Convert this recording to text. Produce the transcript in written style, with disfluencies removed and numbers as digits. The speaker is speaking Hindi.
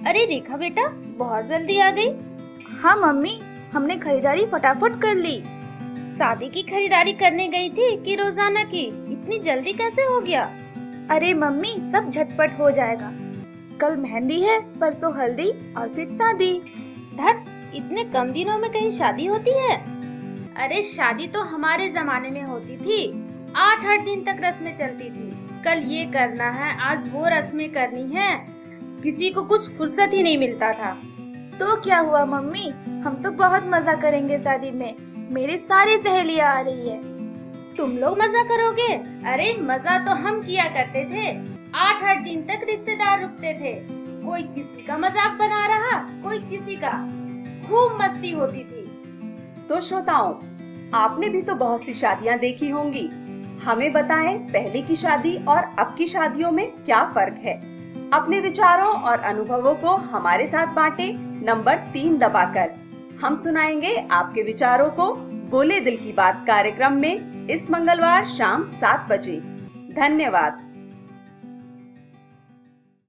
अरे रेखा बेटा, बहुत जल्दी आ गई। हाँ मम्मी, हमने खरीदारी फटाफट कर ली। शादी की खरीदारी करने गई थी कि रोजाना की? इतनी जल्दी कैसे हो गया? अरे मम्मी, सब झटपट हो जाएगा। कल मेहंदी है, परसों हल्दी और फिर शादी। धत, इतने कम दिनों में कहीं शादी होती है? अरे शादी तो हमारे जमाने में होती थी, 8-8 दिन तक रस्में चलती थी। कल ये करना है, आज वो रस्में करनी है, किसी को कुछ फुर्सत ही नहीं मिलता था। तो क्या हुआ मम्मी, हम तो बहुत मजा करेंगे शादी में। मेरी सारी सहेलियां आ रही है। तुम लोग मजा करोगे? अरे मजा तो हम किया करते थे। 8-8 दिन तक रिश्तेदार रुकते थे, कोई किसी का मजाक बना रहा, कोई किसी का। खूब मस्ती होती थी। तो श्रोताओं, आपने भी तो बहुत सी शादियां देखी होंगी। हमें बताएं, पहले की शादी और अब की शादियों में क्या फर्क है। अपने विचारों और अनुभवों को हमारे साथ बांटें नंबर 3 दबाकर। हम सुनाएंगे आपके विचारों को बोले दिल की बात कार्यक्रम में इस मंगलवार शाम 7 बजे। धन्यवाद।